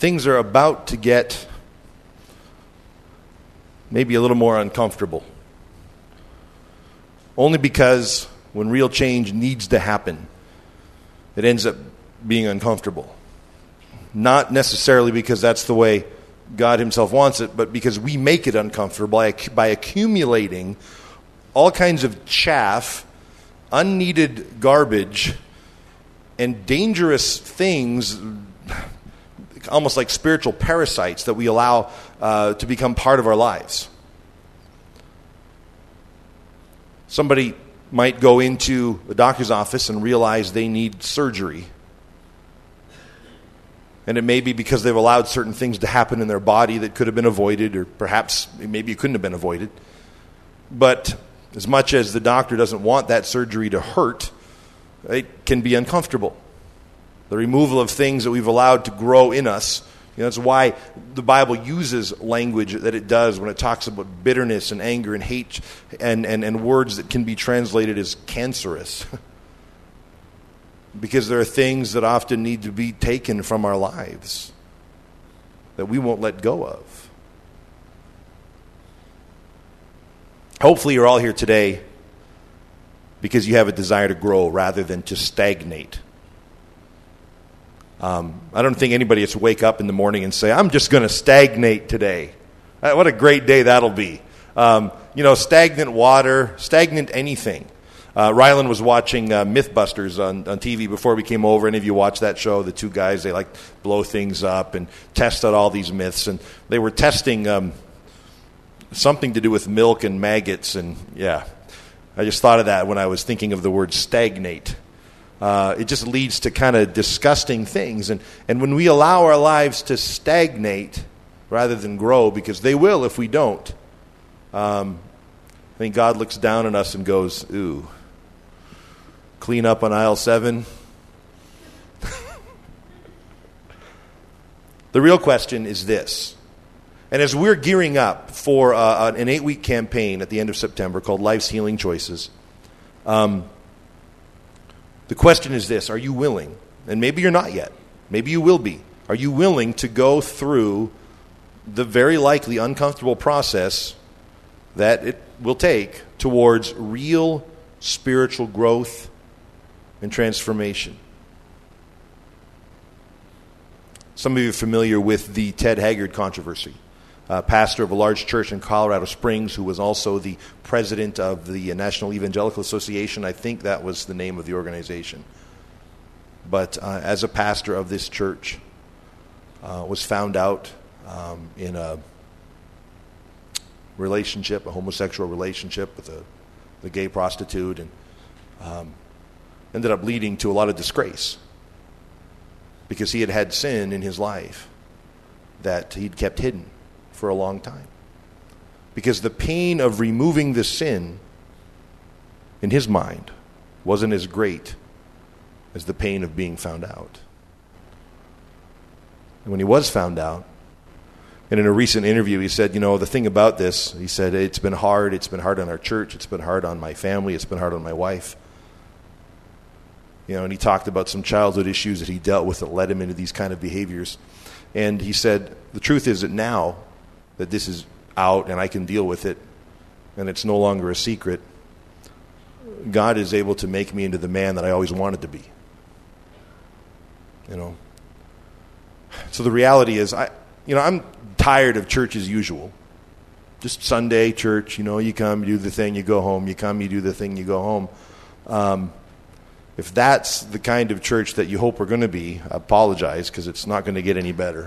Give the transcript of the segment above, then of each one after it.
things are about to get maybe a little more uncomfortable. Only because when real change needs to happen, it ends up being uncomfortable. Not necessarily because that's the way God himself wants it, but because we make it uncomfortable by accumulating all kinds of chaff, unneeded garbage, and dangerous things, almost like spiritual parasites that we allow to become part of our lives. Somebody might go into a doctor's office and realize they need surgery. And it may be because they've allowed certain things to happen in their body that could have been avoided, or perhaps maybe it couldn't have been avoided. But as much as the doctor doesn't want that surgery to hurt, it can be uncomfortable. The removal of things that we've allowed to grow in us. That's why the Bible uses language that it does when it talks about bitterness and anger and hate and words that can be translated as cancerous. Because there are things that often need to be taken from our lives that we won't let go of. Hopefully you're all here today because you have a desire to grow rather than to stagnate. I don't think anybody has to wake up in the morning and say, I'm just going to stagnate today. What a great day that'll be. Stagnant water, stagnant anything. Rylan was watching Mythbusters on TV before we came over. Any of you watch that show? The two guys, they like blow things up and test out all these myths. And they were testing something to do with milk and maggots. And yeah, I just thought of that when I was thinking of the word stagnate. It just leads to kind of disgusting things. And when we allow our lives to stagnate rather than grow, because they will if we don't, I think God looks down on us and goes, ooh, clean up on aisle 7. The real question is this. And as we're gearing up for an 8-week campaign at the end of September called Life's Healing Choices, the question is this: are you willing? And maybe you're not yet. Maybe you will be. Are you willing to go through the very likely uncomfortable process that it will take towards real spiritual growth and transformation? Some of you are familiar with the Ted Haggard controversy. Pastor of a large church in Colorado Springs, who was also the president of the National Evangelical Association. I think that was the name of the organization. But as a pastor of this church, was found out in a relationship, a homosexual relationship with a gay prostitute, and ended up leading to a lot of disgrace because he had had sin in his life that he'd kept hidden for a long time. Because the pain of removing the sin in his mind wasn't as great as the pain of being found out. And when he was found out, and in a recent interview he said, the thing about this, he said, it's been hard on our church, it's been hard on my family, it's been hard on my wife. And he talked about some childhood issues that he dealt with that led him into these kind of behaviors. And he said, the truth is that now that this is out and I can deal with it, and it's no longer a secret, God is able to make me into the man that I always wanted to be. So the reality is, I'm tired of church as usual. Just Sunday church, you come, you do the thing, you go home. You come, you do the thing, you go home. If that's the kind of church that you hope we're going to be, I apologize, because it's not going to get any better.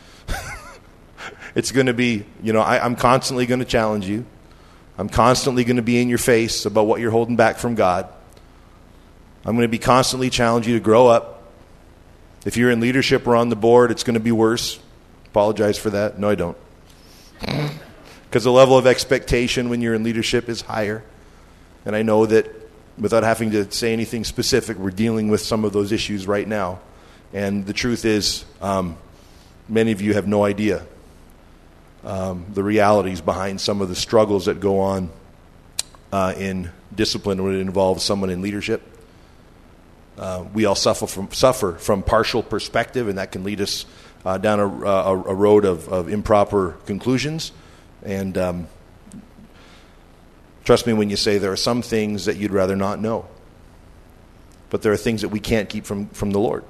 It's going to be, I'm constantly going to challenge you. I'm constantly going to be in your face about what you're holding back from God. I'm going to be constantly challenging you to grow up. If you're in leadership or on the board, it's going to be worse. Apologize for that. No, I don't. Because the level of expectation when you're in leadership is higher. And I know that without having to say anything specific, we're dealing with some of those issues right now. And the truth is, many of you have no idea the realities behind some of the struggles that go on in discipline when it involves someone in leadership. We all suffer from partial perspective, and that can lead us down a road of improper conclusions. And trust me when you say there are some things that you'd rather not know. But there are things that we can't keep from the Lord.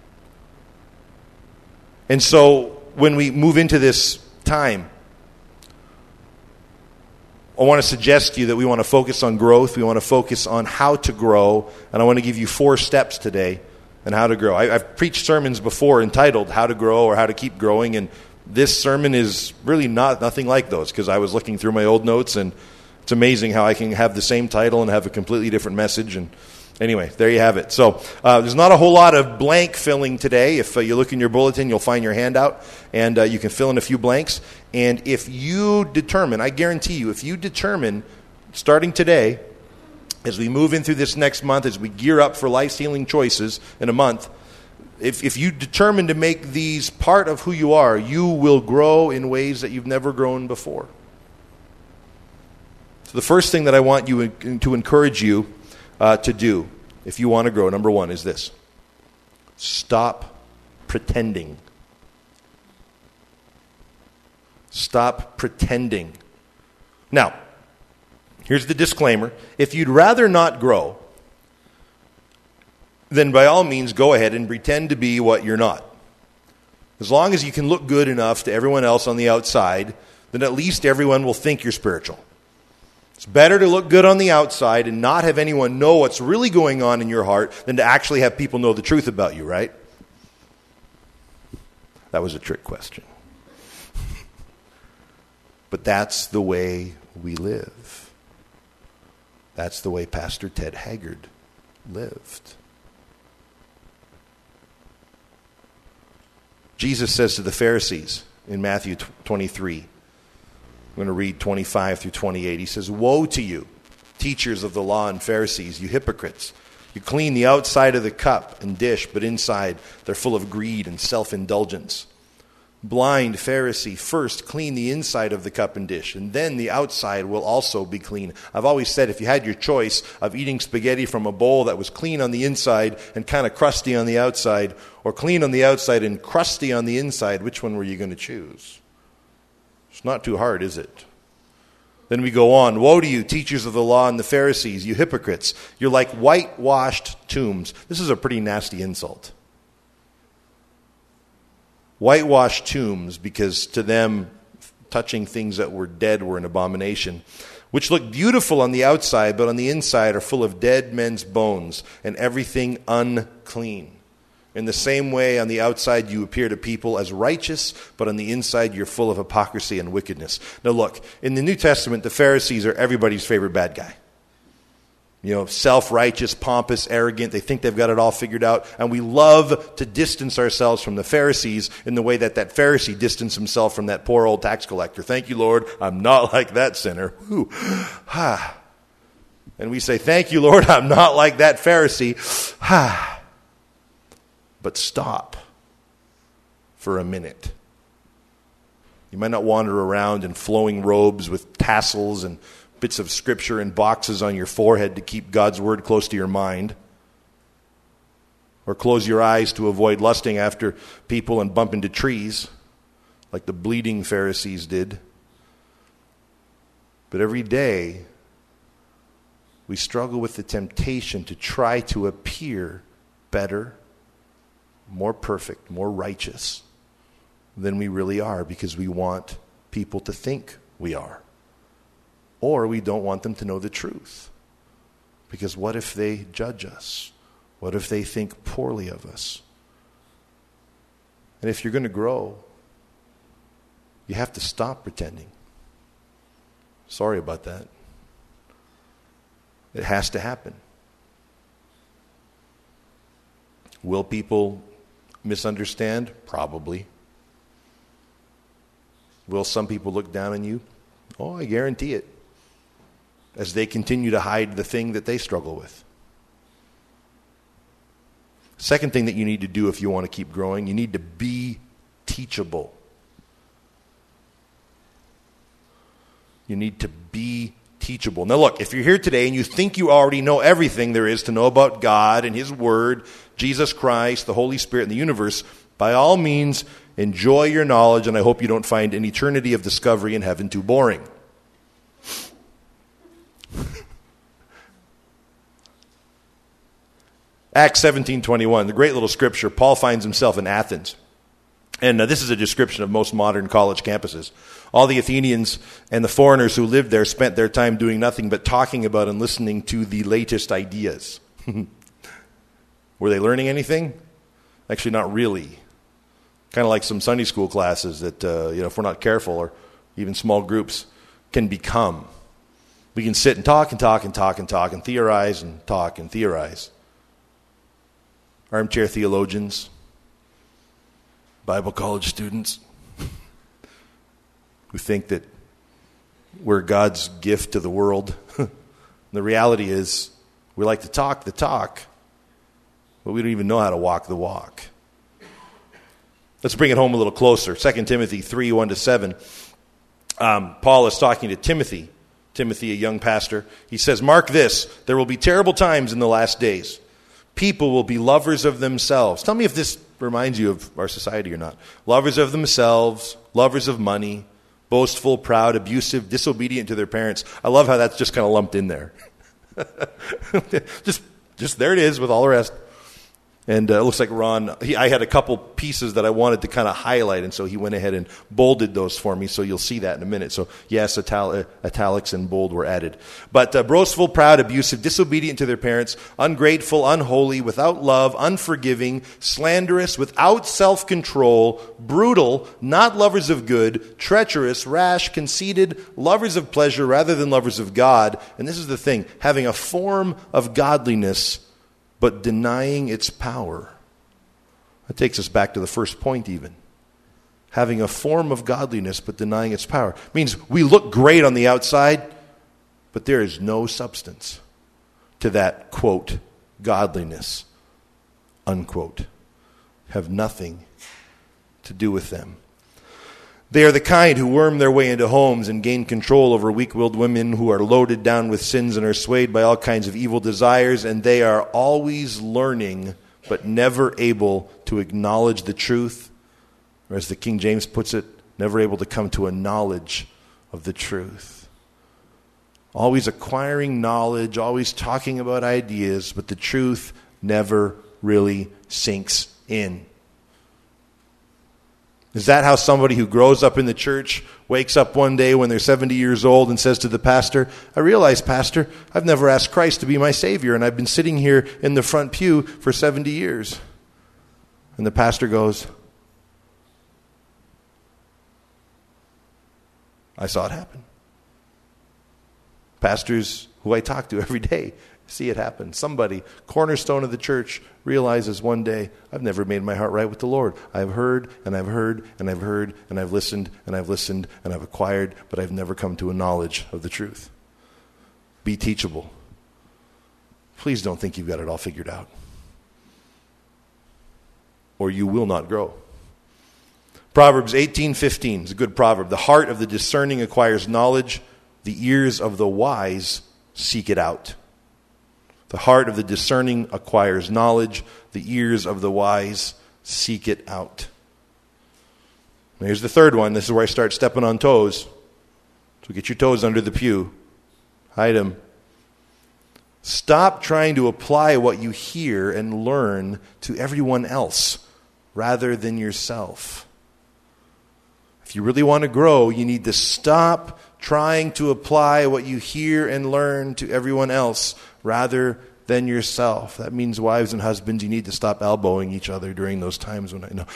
And so when we move into this time, I want to suggest to you that we want to focus on growth. We want to focus on how to grow. And I want to give you 4 steps today on how to grow. I've preached sermons before entitled How to Grow or How to Keep Growing. And this sermon is really nothing like those, because I was looking through my old notes, and it's amazing how I can have the same title and have a completely different message. And anyway, there you have it. So there's not a whole lot of blank filling today. If you look in your bulletin, you'll find your handout, and you can fill in a few blanks. And if you determine, I guarantee you, if you determine, starting today, as we move in through this next month, as we gear up for Life's Healing Choices in a month, if you determine to make these part of who you are, you will grow in ways that you've never grown before. So the first thing that I want you to encourage you to do, if you want to grow, number 1, is this. Stop pretending. Stop pretending. Now, here's the disclaimer. If you'd rather not grow, then by all means go ahead and pretend to be what you're not. As long as you can look good enough to everyone else on the outside, then at least everyone will think you're spiritual. It's better to look good on the outside and not have anyone know what's really going on in your heart than to actually have people know the truth about you, right? That was a trick question. But that's the way we live. That's the way Pastor Ted Haggard lived. Jesus says to the Pharisees in Matthew 23, I'm going to read 25 through 28. He says, "Woe to you, teachers of the law and Pharisees, you hypocrites! You clean the outside of the cup and dish, but inside they're full of greed and self-indulgence. Blind Pharisee, first clean the inside of the cup and dish, and then the outside will also be clean." I've always said if you had your choice of eating spaghetti from a bowl that was clean on the inside and kind of crusty on the outside, or clean on the outside and crusty on the inside, which one were you going to choose? It's not too hard, is it? Then we go on. "Woe to you, teachers of the law and the Pharisees, you hypocrites! You're like whitewashed tombs." This is a pretty nasty insult. Whitewashed tombs, because to them, touching things that were dead were an abomination, which look beautiful on the outside, but on the inside are full of dead men's bones and everything unclean. In the same way, on the outside you appear to people as righteous, but on the inside you're full of hypocrisy and wickedness. Now look, in the New Testament, the Pharisees are everybody's favorite bad guy. You know, self-righteous, pompous, arrogant. They think they've got it all figured out. And we love to distance ourselves from the Pharisees in the way that Pharisee distanced himself from that poor old tax collector. "Thank you, Lord, I'm not like that sinner." Whew. And we say, "Thank you, Lord, I'm not like that Pharisee." But stop for a minute. You might not wander around in flowing robes with tassels and bits of scripture and boxes on your forehead to keep God's word close to your mind. Or close your eyes to avoid lusting after people and bump into trees like the bleeding Pharisees did. But every day we struggle with the temptation to try to appear better, more perfect, more righteous than we really are, because we want people to think we are. Or we don't want them to know the truth. Because what if they judge us? What if they think poorly of us? And if you're going to grow, you have to stop pretending. Sorry about that. It has to happen. Will people misunderstand? Probably. Will some people look down on you? Oh, I guarantee it. As they continue to hide the thing that they struggle with. Second thing that you need to do if you want to keep growing, you need to be teachable. You need to be teachable. Now look, if you're here today and you think you already know everything there is to know about God and His Word, Jesus Christ, the Holy Spirit, and the universe, by all means, Enjoy your knowledge, and I hope you don't find an eternity of discovery in heaven too boring. Acts 17:21, the great little scripture. Paul finds himself in Athens. And this is a description of most modern college campuses. All the Athenians and the foreigners who lived there spent their time doing nothing but talking about and listening to the latest ideas. Were they learning anything? Actually, not really. Kind of like some Sunday school classes that, if we're not careful, or even small groups, can become. We can sit and talk and talk and talk and talk and theorize and talk and theorize. Armchair theologians, Bible college students who think that we're God's gift to the world. The reality is we like to talk the talk, but we don't even know how to walk the walk. Let's bring it home a little closer. 2 Timothy 3, 1-7. Paul is talking to Timothy, a young pastor. He says, "Mark this, there will be terrible times in the last days. People will be lovers of themselves." Tell me if this reminds you of our society or not. Lovers of themselves, lovers of money, boastful, proud, abusive, disobedient to their parents. I love how that's just kind of lumped in there. just there it is with all the rest. And it looks like Ron, I had a couple pieces that I wanted to kind of highlight, and so he went ahead and bolded those for me, so you'll see that in a minute. So yes, italics and bold were added. But boastful, proud, abusive, disobedient to their parents, ungrateful, unholy, without love, unforgiving, slanderous, without self-control, brutal, not lovers of good, treacherous, rash, conceited, lovers of pleasure rather than lovers of God. And this is the thing, having a form of godliness but denying its power. That takes us back to the first point even. Having a form of godliness but denying its power. It means we look great on the outside, but there is no substance to that, quote, godliness, unquote. Have nothing to do with them. They are the kind who worm their way into homes and gain control over weak-willed women who are loaded down with sins and are swayed by all kinds of evil desires, and they are always learning but never able to acknowledge the truth, or as the King James puts it, never able to come to a knowledge of the truth. Always acquiring knowledge, always talking about ideas, but the truth never really sinks in. Is that how somebody who grows up in the church wakes up one day when they're 70 years old and says to the pastor, "I realize, Pastor, I've never asked Christ to be my Savior, and I've been sitting here in the front pew for 70 years. And the pastor goes, "I saw it happen." Pastors who I talk to every day see it happen. Somebody, cornerstone of the church, realizes one day, I've never made my heart right with the Lord. I've heard, and I've heard, and I've heard, and I've listened, and I've listened, and I've acquired, but I've never come to a knowledge of the truth. Be teachable. Please don't think you've got it all figured out, or you will not grow. Proverbs 18:15 is a good proverb. The heart of the discerning acquires knowledge. The ears of the wise seek it out. The heart of the discerning acquires knowledge. The ears of the wise seek it out. And here's the third one. This is where I start stepping on toes. So get your toes under the pew. Hide them. Stop trying to apply what you hear and learn to everyone else rather than yourself. If you really want to grow, you need to stop trying to apply what you hear and learn to everyone else rather than yourself. That means wives and husbands, you need to stop elbowing each other during those times when I know.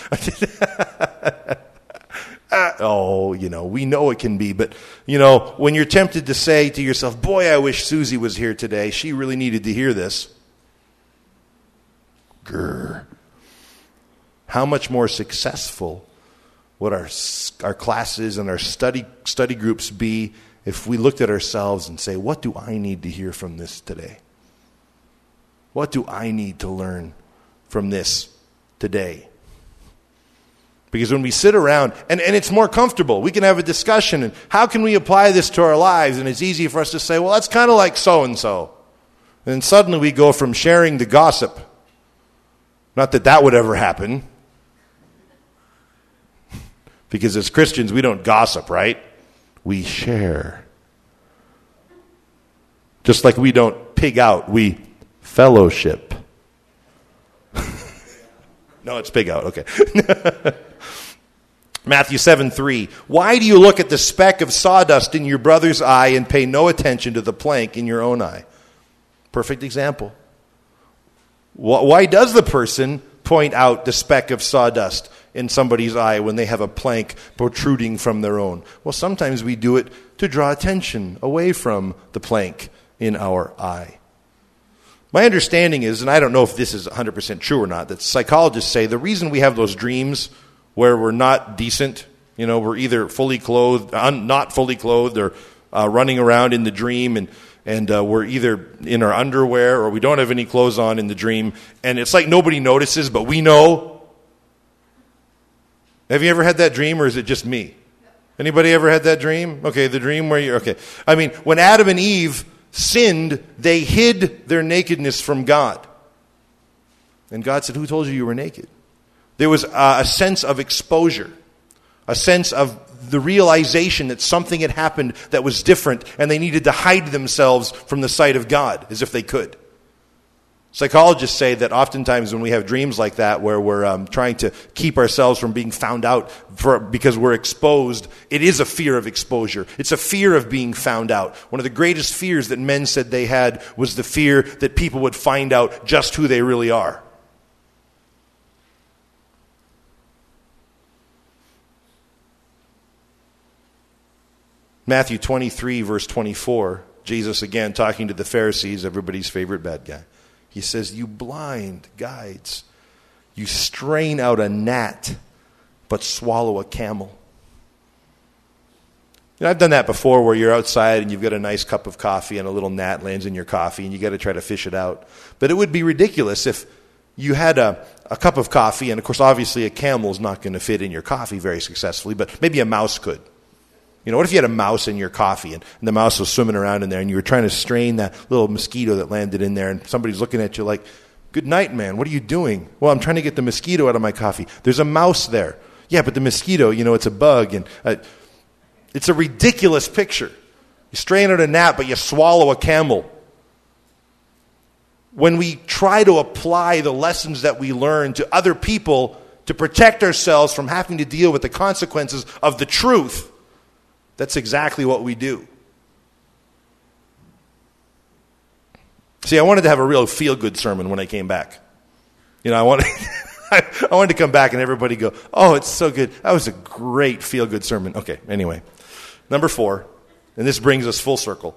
We know it can be, but, when you're tempted to say to yourself, boy, I wish Susie was here today. She really needed to hear this. Grr. How much more successful would our classes and our study groups be if we looked at ourselves and say, what do I need to hear from this today? What do I need to learn from this today? Because when we sit around, and it's more comfortable, we can have a discussion, and how can we apply this to our lives? And it's easy for us to say, well, that's kind of like so-and-so. And then suddenly we go from sharing to gossip. Not that would ever happen. Because as Christians, we don't gossip, right? We share. Just like we don't pig out, we fellowship. No, it's pig out, okay. Matthew 7:3. Why do you look at the speck of sawdust in your brother's eye and pay no attention to the plank in your own eye? Perfect example. Why does the person point out the speck of sawdust in somebody's eye when they have a plank protruding from their own? Well, sometimes we do it to draw attention away from the plank in our eye. My understanding is, and I don't know if this is 100% true or not, that psychologists say the reason we have those dreams where we're not decent, we're either fully clothed, not fully clothed, or running around in the dream, and we're either in our underwear or we don't have any clothes on in the dream, and it's like nobody notices, but we know. Have you ever had that dream, or is it just me? Anybody ever had that dream? Okay, the dream where you're, okay. I mean, when Adam and Eve sinned, they hid their nakedness from God. And God said, who told you were naked? There was a sense of exposure, a sense of the realization that something had happened that was different, and they needed to hide themselves from the sight of God as if they could. Psychologists say that oftentimes when we have dreams like that where we're trying to keep ourselves from being found out because we're exposed, it is a fear of exposure. It's a fear of being found out. One of the greatest fears that men said they had was the fear that people would find out just who they really are. Matthew 23, verse 24, Jesus again talking to the Pharisees, everybody's favorite bad guy. He says, you blind guides, you strain out a gnat, but swallow a camel. I've done that before where you're outside and you've got a nice cup of coffee and a little gnat lands in your coffee and you got to try to fish it out. But it would be ridiculous if you had a cup of coffee, and of course obviously a camel is not going to fit in your coffee very successfully, but maybe a mouse could. What if you had a mouse in your coffee and the mouse was swimming around in there and you were trying to strain that little mosquito that landed in there and somebody's looking at you like, good night, man, what are you doing? Well, I'm trying to get the mosquito out of my coffee. There's a mouse there. Yeah, but the mosquito, it's a bug. And it's a ridiculous picture. You strain out a gnat, but you swallow a camel. When we try to apply the lessons that we learn to other people to protect ourselves from having to deal with the consequences of the truth, that's exactly what we do. See, I wanted to have a real feel-good sermon when I came back. I wanted to come back and everybody go, oh, it's so good. That was a great feel-good sermon. Okay, anyway. Number 4, and this brings us full circle.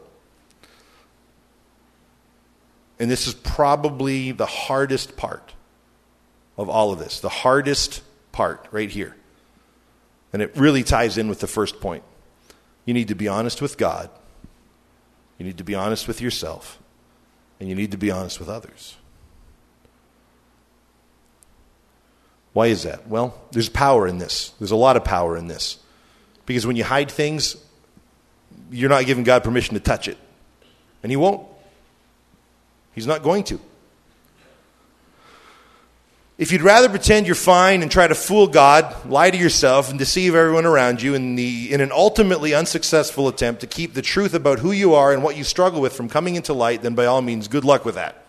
And this is probably the hardest part of all of this. The hardest part right here. And it really ties in with the first point. You need to be honest with God. You need to be honest with yourself. And you need to be honest with others. Why is that? Well, there's power in this. There's a lot of power in this. Because when you hide things, you're not giving God permission to touch it. And He won't. He's not going to. If you'd rather pretend you're fine and try to fool God, lie to yourself, and deceive everyone around you in an ultimately unsuccessful attempt to keep the truth about who you are and what you struggle with from coming into light, then by all means, good luck with that.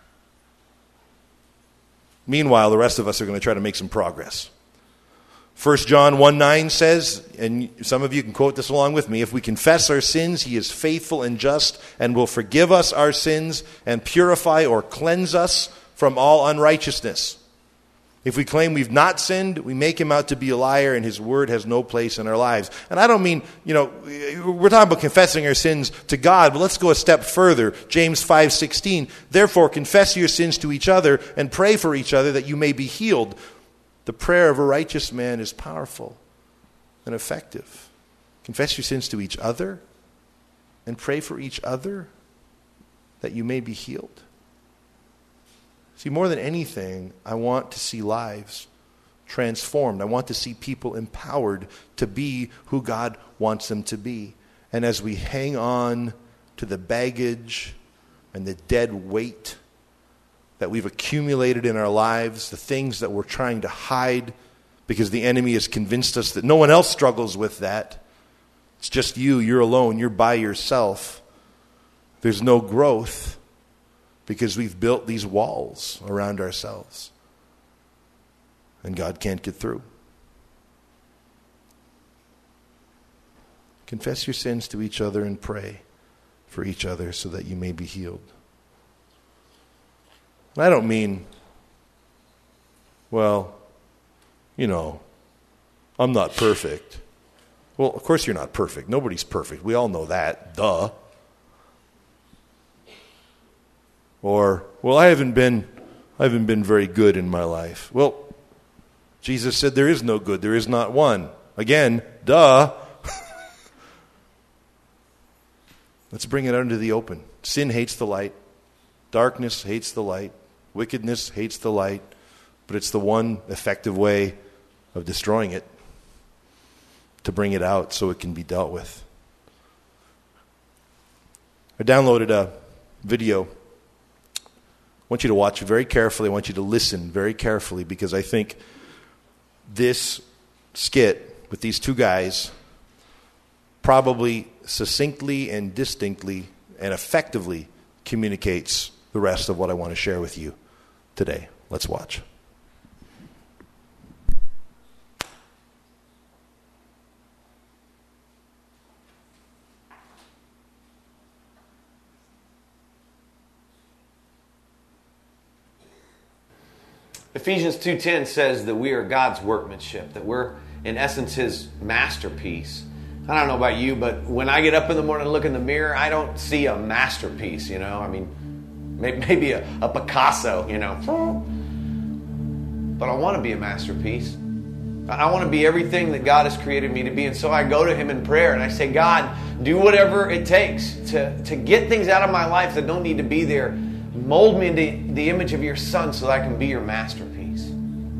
Meanwhile, the rest of us are going to try to make some progress. 1 John 1:9 says, and some of you can quote this along with me, if we confess our sins, He is faithful and just and will forgive us our sins and purify or cleanse us from all unrighteousness. If we claim we've not sinned, we make Him out to be a liar, and His word has no place in our lives. And I don't mean, we're talking about confessing our sins to God, but let's go a step further. James 5:16, therefore confess your sins to each other and pray for each other that you may be healed. The prayer of a righteous man is powerful and effective. Confess your sins to each other and pray for each other that you may be healed. See, more than anything, I want to see lives transformed. I want to see people empowered to be who God wants them to be. And as we hang on to the baggage and the dead weight that we've accumulated in our lives, the things that we're trying to hide because the enemy has convinced us that no one else struggles with that. It's just you. You're alone. You're by yourself. There's no growth because we've built these walls around ourselves. And God can't get through. Confess your sins to each other and pray for each other so that you may be healed. And I don't mean, well, I'm not perfect. Well, of course you're not perfect. Nobody's perfect. We all know that. Duh. Or, well, I haven't been very good in my life. Well, Jesus said there is no good. There is not one. Again, duh. Let's bring it out into the open. Sin hates the light. Darkness hates the light. Wickedness hates the light. But it's the one effective way of destroying it, to bring it out so it can be dealt with. I downloaded a video. I want you to watch very carefully. I want you to listen very carefully, because I think this skit with these two guys probably succinctly and distinctly and effectively communicates the rest of what I want to share with you today. Let's watch. Ephesians 2:10 says that we are God's workmanship, that we're, in essence, His masterpiece. I don't know about you, but when I get up in the morning and look in the mirror, I don't see a masterpiece, I mean, maybe a Picasso, But I want to be a masterpiece. I want to be everything that God has created me to be. And so I go to Him in prayer and I say, God, do whatever it takes to get things out of my life that don't need to be there. Mold me into the image of your Son so that I can be your masterpiece.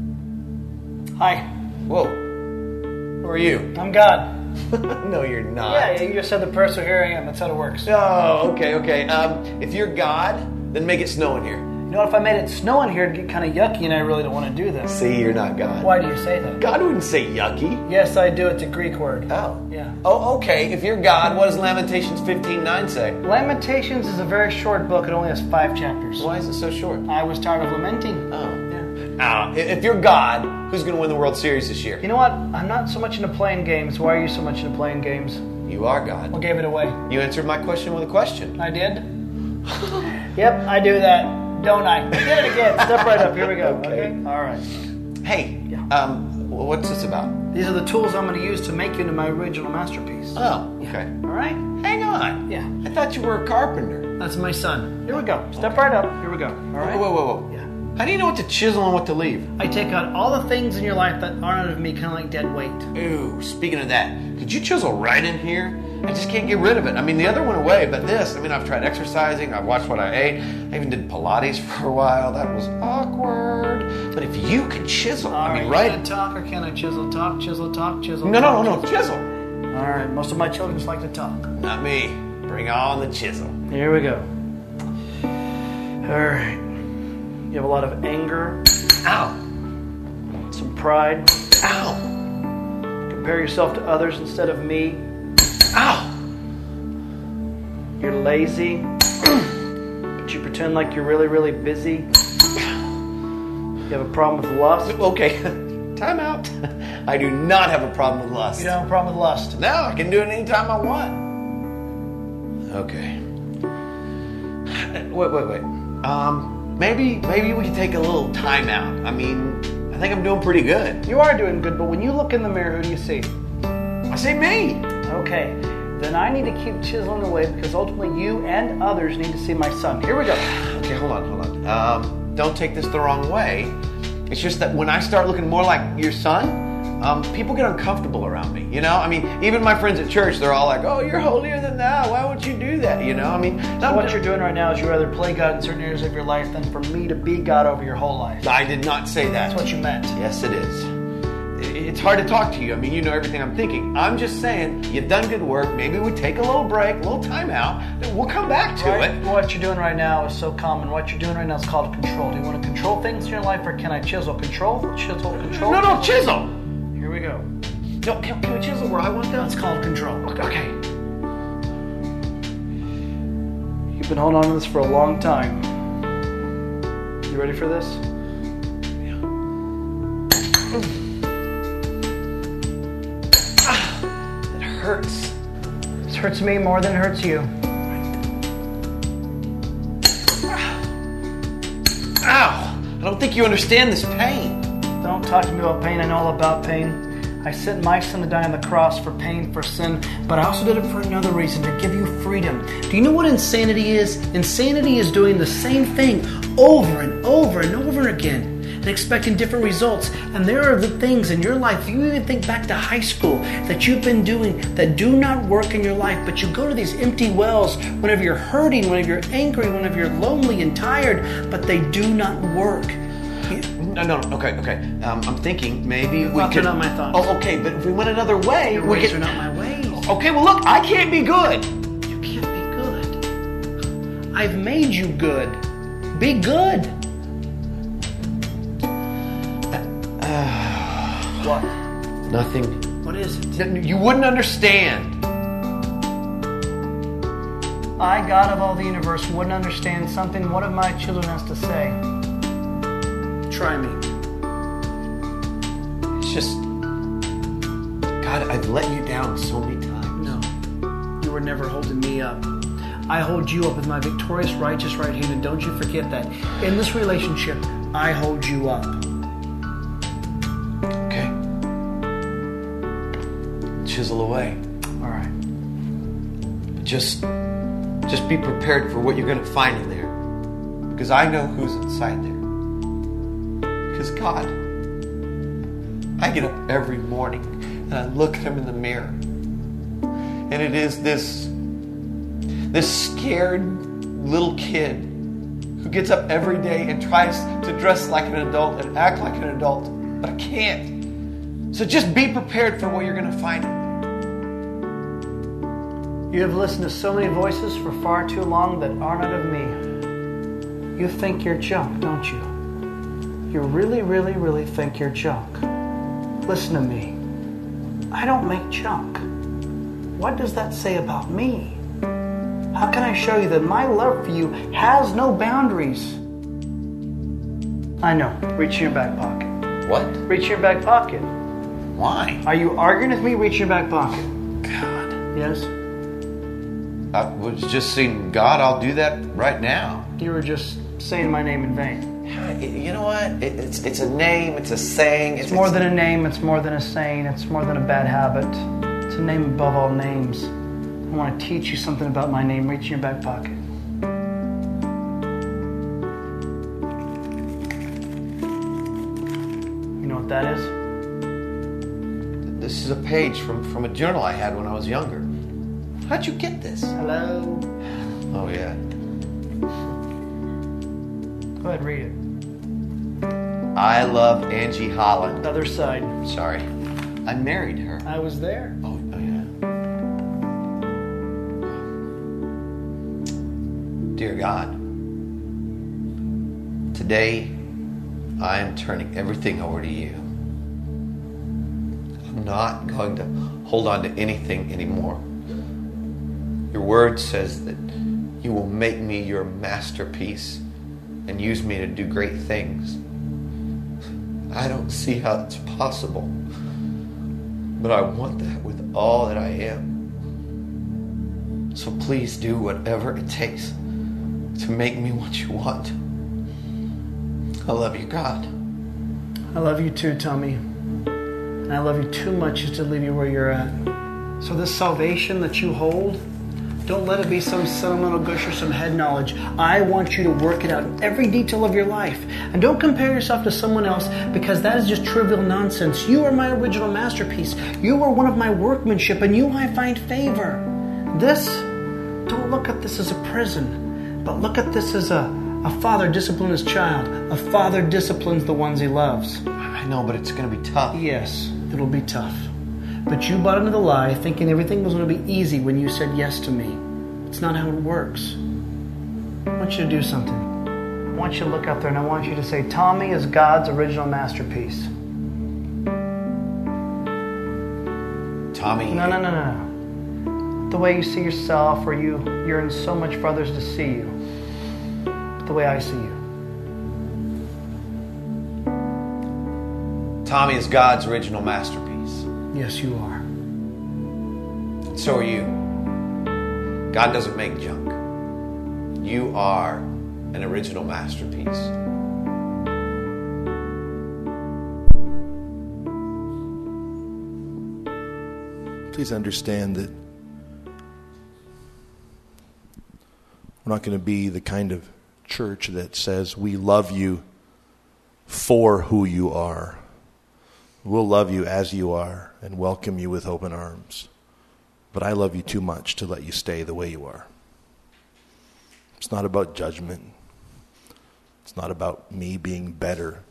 Hi. Whoa. Who are you? I'm God. No, you're not. Yeah, you just said the prayer, so here I am. That's how it works. Oh, okay. If you're God, then make it snow in here. You know, if I made it snow in here, it'd get kind of yucky, and I really don't want to do this. See, you're not God. Why do you say that? God wouldn't say yucky. Yes, I do. It's a Greek word. Oh. Yeah. Oh, okay. If you're God, what does Lamentations 15:9 say? Lamentations is a very short book. It only has 5 chapters. Why is it so short? I was tired of lamenting. Oh. Yeah. If you're God, who's going to win the World Series this year? You know what? I'm not so much into playing games. Why are you so much into playing games? You are God. What gave it away? You answered my question with a question. I did? Yep, I do that. Don't I? I did it again. Step right up. Here we go. Okay. All right. Hey, Yeah. what's this about? These are the tools I'm going to use to make you into my original masterpiece. Oh, okay. All right? Hang on. Yeah. I thought you were a carpenter. That's my son. Here we go. Step right up. Here we go. All right? Whoa. Yeah. How do you know what to chisel and what to leave? I take out all the things in your life that aren't of me, kind of like dead weight. Ooh, speaking of that, could you chisel right in here? I just can't get rid of it. I mean, the other went away, but this, I've tried exercising, I've watched what I ate, I even did Pilates for a while. That was awkward. But if you could chisel, right? Can I talk or can I chisel? Talk, chisel, talk, chisel. No, talk, chisel. All right, most of my children just like to talk. Not me. Bring on the chisel. Here we go. All right. You have a lot of anger. Ow. Some pride. Ow. Compare yourself to others instead of me. Ow. You're lazy, but you pretend like you're really, really busy. You have a problem with lust. Okay, time out. I do not have a problem with lust. You don't have a problem with lust. No, I can do it anytime I want. Okay. Wait. Maybe we can take a little time out. I think I'm doing pretty good. You are doing good, but when you look in the mirror, who do you see? I see me. Okay, then I need to keep chiseling away because ultimately you and others need to see my son. Here we go. Okay, hold on. Don't take this the wrong way. It's just that when I start looking more like your son, people get uncomfortable around me. Even my friends at church, they're all like, "Oh, you're holier than thou. Why would you do that?" So what you're doing right now is you rather play God in certain areas of your life than for me to be God over your whole life. I did not say that. That's what you meant. Yes, it is. It's hard to talk to you. You know everything I'm thinking. I'm just saying, you've done good work. Maybe we take a little break, a little time out. Then we'll come back to it. What you're doing right now is so common. What you're doing right now is called control. Do you want to control things in your life, or can I chisel? Control? Chisel? Control? No, chisel. So can we chisel where I want to go? That's called control. Okay. You've been holding on to this for a long time. You ready for this? It hurts. This hurts me more than it hurts you. Ow! I don't think you understand this pain. Don't talk to me about pain. I know all about pain. I sent my son to die on the cross for pain, for sin, but I also did it for another reason, to give you freedom. Do you know what insanity is? Insanity is doing the same thing over and over and over again and expecting different results. And there are the things in your life, you even think back to high school, that you've been doing that do not work in your life, but you go to these empty wells whenever you're hurting, whenever you're angry, whenever you're lonely and tired, but they do not work. No, okay. I'm thinking maybe we Thoughts could... are not my thoughts. Oh, okay, but if we went another way... Your ways are not my ways. Okay, well look, I can't be good. You can't be good. I've made you good. Be good. What? Nothing. What is it? You wouldn't understand. I, God of all the universe, wouldn't understand something one of my children has to say. Try me. It's just... God, I've let you down so many times. No. You were never holding me up. I hold you up with my victorious, righteous right hand, and don't you forget that. In this relationship, I hold you up. Okay. Chisel away. All right. Just be prepared for what you're going to find in there. Because I know who's inside there. Because God, I get up every morning and I look at Him in the mirror. And it is this scared little kid who gets up every day and tries to dress like an adult and act like an adult. But I can't. So just be prepared for what you're going to find in there. You have listened to so many voices for far too long that are not of me. You think you're junk, don't you? You really, really, really think you're junk. Listen to me. I don't make junk. What does that say about me? How can I show you that my love for you has no boundaries? I know. Reach in your back pocket. What? Reach in your back pocket. Why? Are you arguing with me? Reach in your back pocket. God. Yes? I was just saying, God, I'll do that right now. You were just saying my name in vain. You know what? It's a name. It's a saying. It's more than a name. It's more than a saying. It's more than a bad habit. It's a name above all names. I want to teach you something about my name. Reach in your back pocket. You know what that is? This is a page from a journal I had when I was younger. How'd you get this? Hello? Oh, yeah. Go ahead, read it. I love Angie Holland. Other side. Sorry. I married her. I was there. Oh, yeah. Dear God, today I am turning everything over to you. I'm not going to hold on to anything anymore. Your word says that you will make me your masterpiece and use me to do great things. I don't see how it's possible, but I want that with all that I am. So please do whatever it takes to make me what you want. I love you, God. I love you too, Tommy. And I love you too much just to leave you where you're at. So this salvation that you hold, don't let it be some sentimental gush or some head knowledge. I want you to work it out in every detail of your life. And don't compare yourself to someone else, because that is just trivial nonsense. You are my original masterpiece. You are one of my workmanship, and you I find favor. This, don't look at this as a prison, but look at this as a father disciplines his child. A father disciplines the ones he loves. I know, but it's going to be tough. Yes, it'll be tough. But you bought into the lie thinking everything was going to be easy when you said yes to me. It's not how it works. I want you to do something. I want you to look up there and I want you to say, Tommy is God's original masterpiece. Tommy. No. The way you see yourself, or you yearn so much for others to see you. But the way I see you. Tommy is God's original masterpiece. Yes, you are. And so are you. God doesn't make junk. You are an original masterpiece. Please understand that we're not going to be the kind of church that says we love you for who you are. We'll love you as you are and welcome you with open arms. But I love you too much to let you stay the way you are. It's not about judgment. It's not about me being better.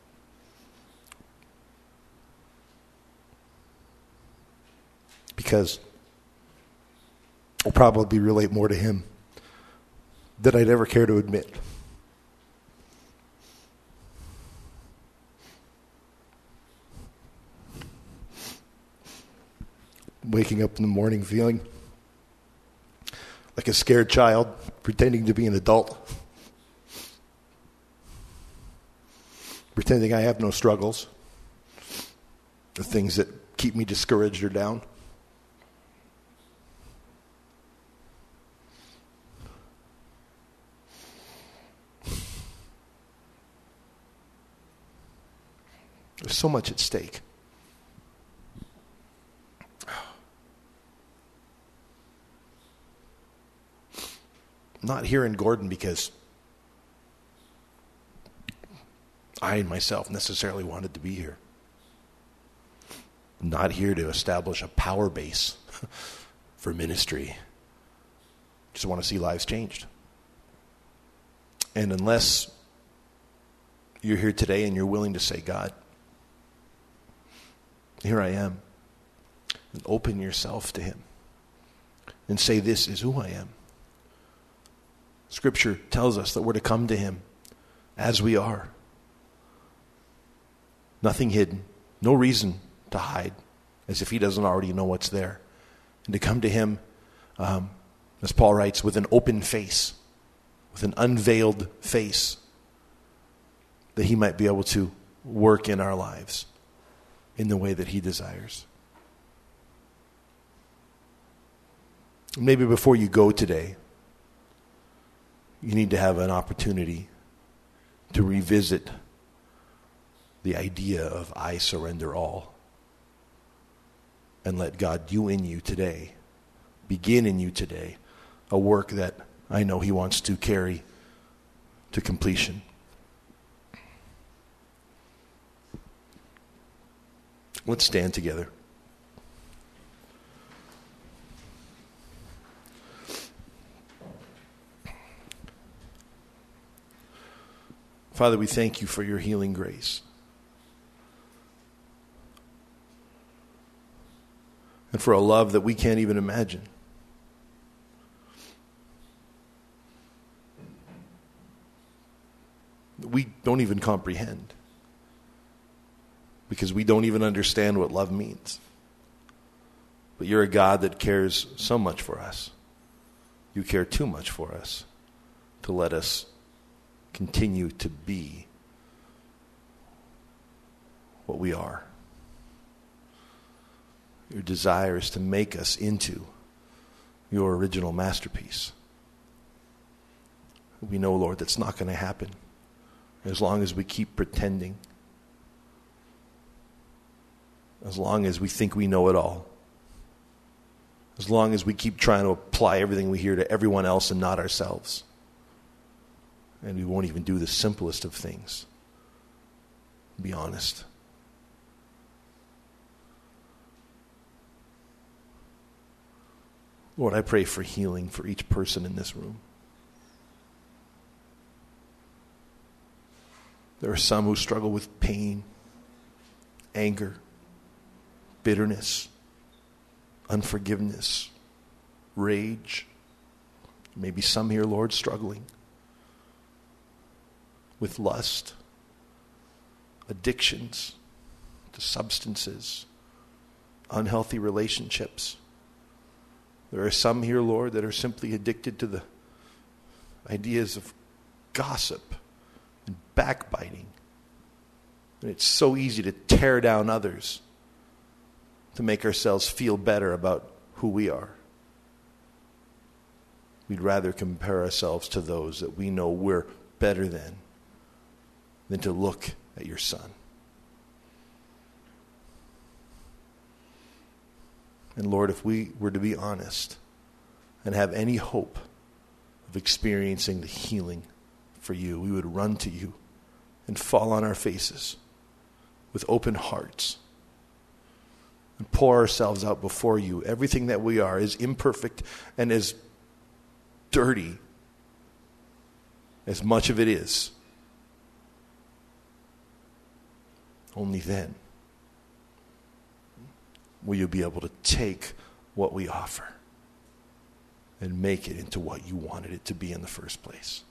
Because I'll probably relate more to him than I'd ever care to admit. Waking up in the morning feeling like a scared child, pretending to be an adult. Pretending I have no struggles. The things that keep me discouraged or down. There's so much at stake. I'm not here in Gordon because I myself necessarily wanted to be here. I'm not here to establish a power base for ministry. Just want to see lives changed. And unless you're here today and you're willing to say, God, here I am, and open yourself to him and say, this is who I am. Scripture tells us that we're to come to him as we are. Nothing hidden, no reason to hide, as if he doesn't already know what's there. And to come to him, as Paul writes, with an open face, with an unveiled face, that he might be able to work in our lives in the way that he desires. Maybe before you go today, you need to have an opportunity to revisit the idea of I surrender all. And let God do in you today, begin in you today, a work that I know he wants to carry to completion. Let's stand together. Father, we thank you for your healing grace. And for a love that we can't even imagine. We don't even comprehend. Because we don't even understand what love means. But you're a God that cares so much for us. You care too much for us to let us continue to be what we are. Your desire is to make us into your original masterpiece. We know, Lord, that's not going to happen as long as we keep pretending. As long as we think we know it all. As long as we keep trying to apply everything we hear to everyone else and not ourselves. And we won't even do the simplest of things. Be honest. Lord, I pray for healing for each person in this room. There are some who struggle with pain, anger, bitterness, unforgiveness, rage. Maybe some here, Lord, struggling with lust, addictions to substances, unhealthy relationships. There are some here, Lord, that are simply addicted to the ideas of gossip and backbiting. And it's so easy to tear down others to make ourselves feel better about who we are. We'd rather compare ourselves to those that we know we're better than to look at your Son. And Lord, if we were to be honest and have any hope of experiencing the healing for you, we would run to you and fall on our faces with open hearts and pour ourselves out before you. Everything that we are is imperfect and as dirty as much of it is. Only then will you be able to take what we offer and make it into what you wanted it to be in the first place.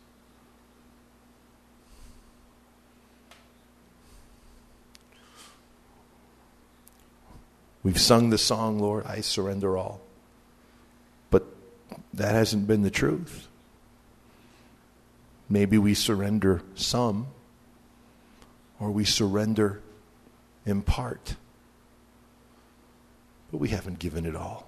We've sung the song, Lord, I surrender all. But that hasn't been the truth. Maybe we surrender some, or we surrender in part. But we haven't given it all.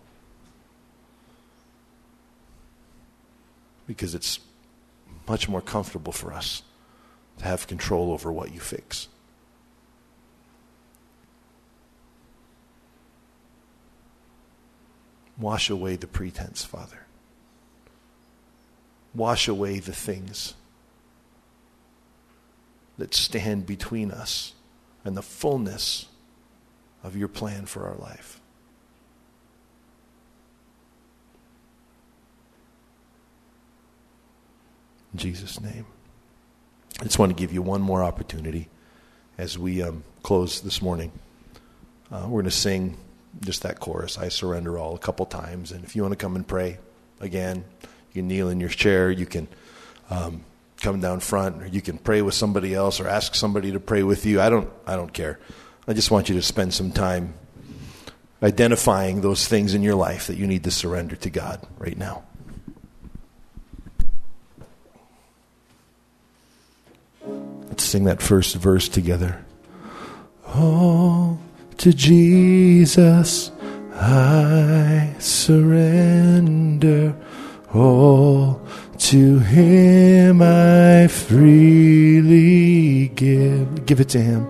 Because it's much more comfortable for us to have control over what you fix. Wash away the pretense, Father. Wash away the things that stand between us and the fullness of your plan for our life. In Jesus' name. I just want to give you one more opportunity as we close this morning. We're going to sing just that chorus, I surrender all, a couple times. And if you want to come and pray again, you can kneel in your chair. You can come down front, or you can pray with somebody else, or ask somebody to pray with you. I don't care. I just want you to spend some time identifying those things in your life that you need to surrender to God right now. Let's sing that first verse together. Oh, to Jesus I surrender. All to Him I freely give. Give it to Him.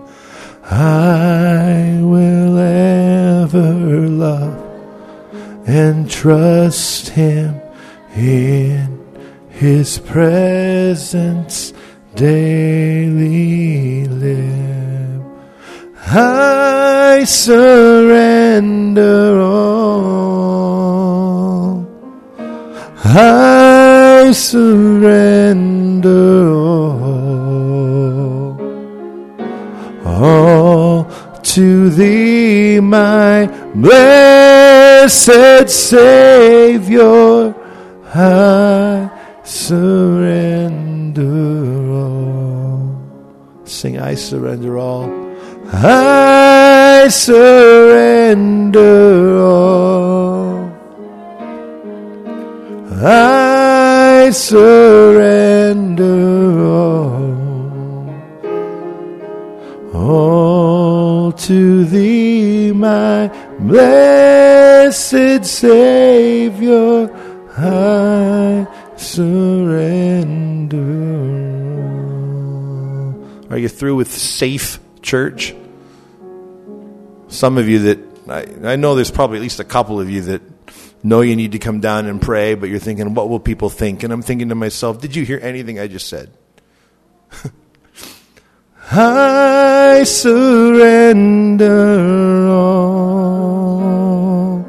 I will ever love and trust Him in His presence daily live. I surrender all. I surrender all to Thee, my blessed Savior. I surrender all. Sing, I surrender all. I surrender all. I surrender all to Thee, my blessed Savior. I surrender. Are you through with safe church? Some of you that, I know there's probably at least a couple of you that know you need to come down and pray, but you're thinking, what will people think? And I'm thinking to myself, did you hear anything I just said? I surrender all.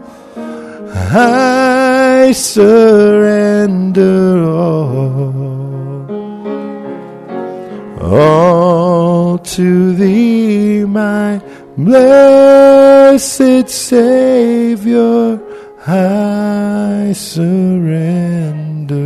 I surrender all to Thee, my blessed Savior. I surrender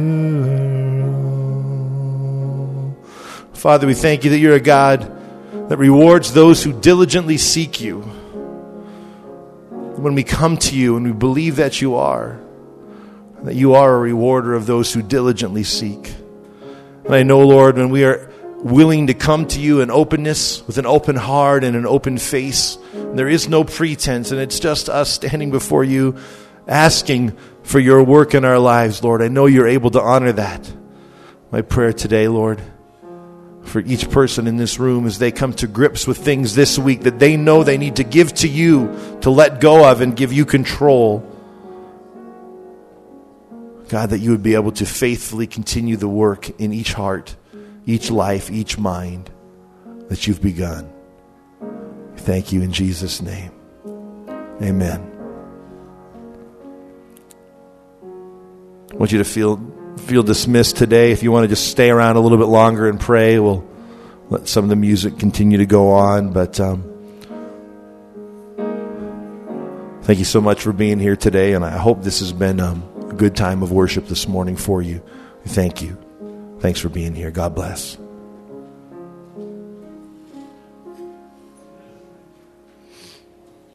all. Father, we thank You that You're a God that rewards those who diligently seek You. when we come to you and we believe that you are a rewarder of those who diligently seek. And I know, Lord, when we are willing to come to you in openness, with an open heart and an open face, there is no pretense, and it's just us standing before you, asking for your work in our lives, Lord. I know you're able to honor that. My prayer today, Lord, for each person in this room as they come to grips with things this week that they know they need to give to you, to let go of and give you control. God, that you would be able to faithfully continue the work in each heart, each life, each mind that you've begun. Thank you in Jesus' name. Amen. I want you to feel dismissed today. If you want to just stay around a little bit longer and pray, we'll let some of the music continue to go on. But thank you so much for being here today, and I hope this has been a good time of worship this morning for you. Thank you. Thanks for being here. God bless.